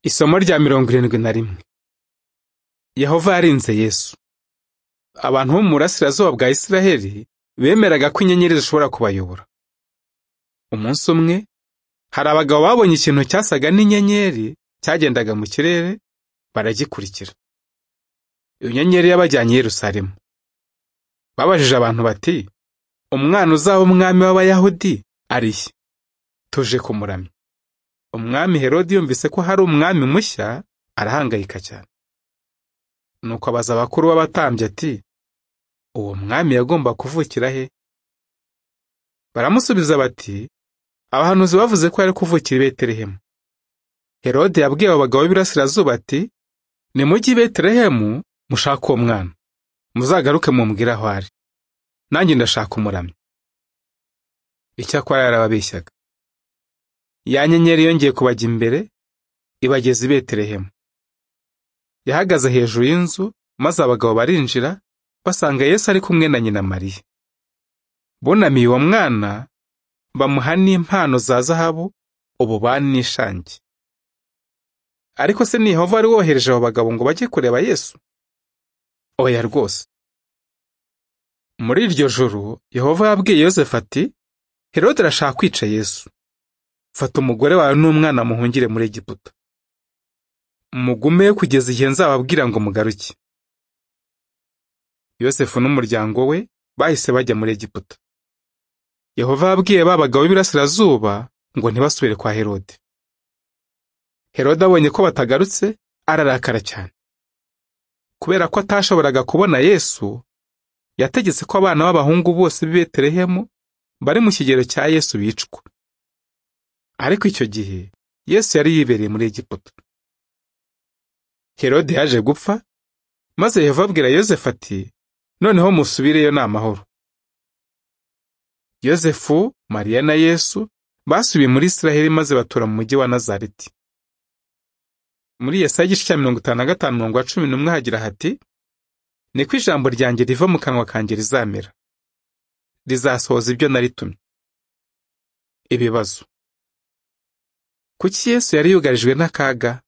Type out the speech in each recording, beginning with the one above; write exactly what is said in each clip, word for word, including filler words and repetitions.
Isomo rya mirongo irindwi na rimwe. Yehova yarinze Yesu. Abantu bo mu burasirazuba bwa Isiraheli bemeraga ko inyenyeri zishobora kubayobora. Umunsi umwe, hari abagabo babonye ikintu cyasaga n'inyenyeri cyagendaga mu kirere, baragikurikira. Iyo nyenyeri yabajyanye i Yerusalemu. Babajije abantu bati, umwana uzaba umwami w'Abayahudi ari he? Tuje kumuramya. Umwami Herode yumvise ko hari umwami mushya, arahangayika cyane. Nuko abaza abakuru b'abatambyi ati, uwo mwami yagomba kuvukira he? Baramusubiza bati, abahanuzi bavuze ko yari kuvukira i Betelehemu. Herode yabwiye abo bagabo b'Ibirasirazuba ati, nimujye i Betelehemu mushake uwo mwana, muzagaruke mumbwire aho ari, nanjye ndashaka umuramya. Icyakora yarababeshyaga. Ya nyenyeri yongeye kubajya imbere, ibageza i Betelehemu. Yahagaze hejuru y'inzu, maze abagabo barinjira, basanga Yesu ari kumwe na nyina Mariya. Bunamiye uwo mwana, bamuha n'impano za zahabu, ububani n'ishangi. Ariko se ni Yehova wari wohereje abo bagabo ngo bajye kureba Yesu? Oya rwose. Muri iryo joro, Yehova yabwiye Yosefu ati, Herode arashaka kwica Yesu. Fata umugore wawe n'umwana muhungire muri Egiputa. Mugumeyo kugeza igihe nzababwira ngo mugaruke. Yosefu n'umuryango we bahise bajya muri Egiputa. Yehova yabwiye ba bagabo b'Ibirasirazuba ngo ntibasubire kwa Herode. Herode abonye ko batagarutse, ararakara cyane. Kubera ko atashoboraga kubona Yesu, yategetse ko abana b'abahungu bose b'i Betelehemu bari mu kigero cya Yesu bicwa. Ariko icyo gihe Yesu yari yibereye muri Egiputa. Herode yaje gupfa, maze Yehova abwira Yosefu ati, noneho musubireyo n'amahoro. Yosefu, Mariya na Yesu basubiye muri Isiraheli maze batura mu mujyi wa Nazareti. Muri Yesaya igice cya mirongo itanu na gatanu umurongo wa cumi n'umwe hagira hati, niko ijambo ryanjye riva mu kanwa kanjye rizamera, rizasohoza ibyo naritumye. Ibibazo. Kuki Yesu yari yugarijwe n'akaga?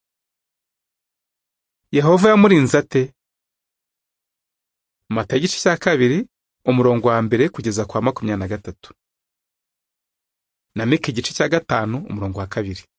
Yehova yamurinze ate? Matayo igice cya kabiri umurongo wa mbere kugeza kwa makumyabiri na gatatu. Na Mika igice cya gatanu umurongo wa kabiri.